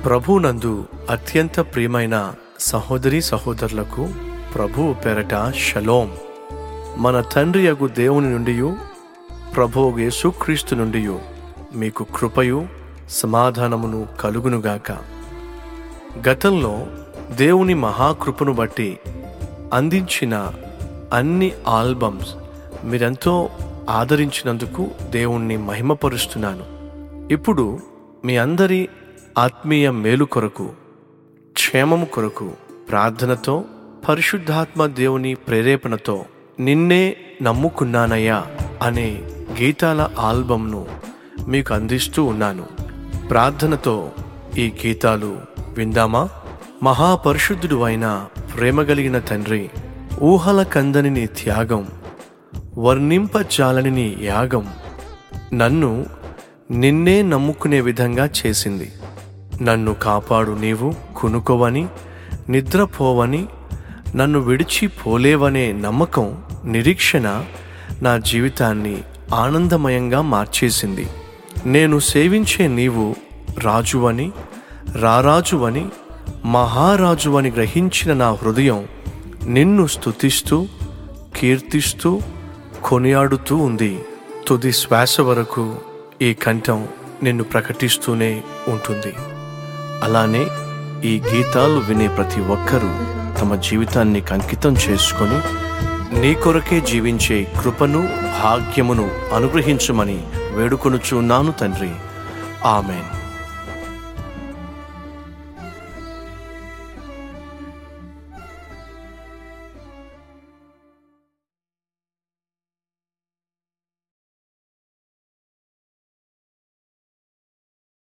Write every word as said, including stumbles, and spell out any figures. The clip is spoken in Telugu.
ప్రభునందు అత్యంత ప్రియమైన సహోదరి సహోదరులకు ప్రభువు పేరట షలోం. మన తండ్రి యగు దేవుని నుండి ప్రభువు యేసుక్రీస్తు నుండి మీకు కృపయు సమాధానమును కలుగునుగాక. గతంలో దేవుని మహాకృపను బట్టి అందించిన అన్ని ఆల్బమ్స్ మీరెంతో ఆదరించినందుకు దేవుణ్ణి మహిమపరుస్తున్నాను. ఇప్పుడు మీ అందరి ఆత్మీయ మేలు కొరకు, క్షేమము కొరకు ప్రార్థనతో, పరిశుద్ధాత్మ దేవుని ప్రేరేపణతో నిన్నే నమ్ముకున్నానయ్యా అనే గీతాల ఆల్బమ్ను మీకు అందిస్తూ ఉన్నాను. ప్రార్థనతో ఈ గీతాలు విందామా? మహాపరిశుద్ధుడు అయిన ప్రేమగలిగిన తండ్రి, ఊహల కందని నీ త్యాగం, వర్ణింపజాలని నీ యాగం నన్ను నిన్నే నమ్ముకునే విధంగా చేసింది. నన్ను కాపాడు, నీవు కునుకోవని, నిద్రపోవని, నన్ను విడిచిపోలేవనే నమ్మకం, నిరీక్షణ నా జీవితాన్ని ఆనందమయంగా మార్చేసింది. నేను సేవించే నీవు రాజువని, రారాజువని, మహారాజువని గ్రహించిన నా హృదయం నిన్ను స్తుతిస్తూ, కీర్తిస్తూ, కొనియాడుతూ ఉంది. తుది శ్వాస వరకు ఈ కంఠం నిన్ను ప్రకటిస్తూనే ఉంటుంది. అలానే ఈ గీతాలు వినే ప్రతి ఒక్కరూ తమ జీవితాన్ని అంకితం చేసుకొని నీ కొరకే జీవించే కృపను, భాగ్యమును అనుగ్రహించుమని వేడుకొనుచున్నాను తండ్రి. ఆమెన్.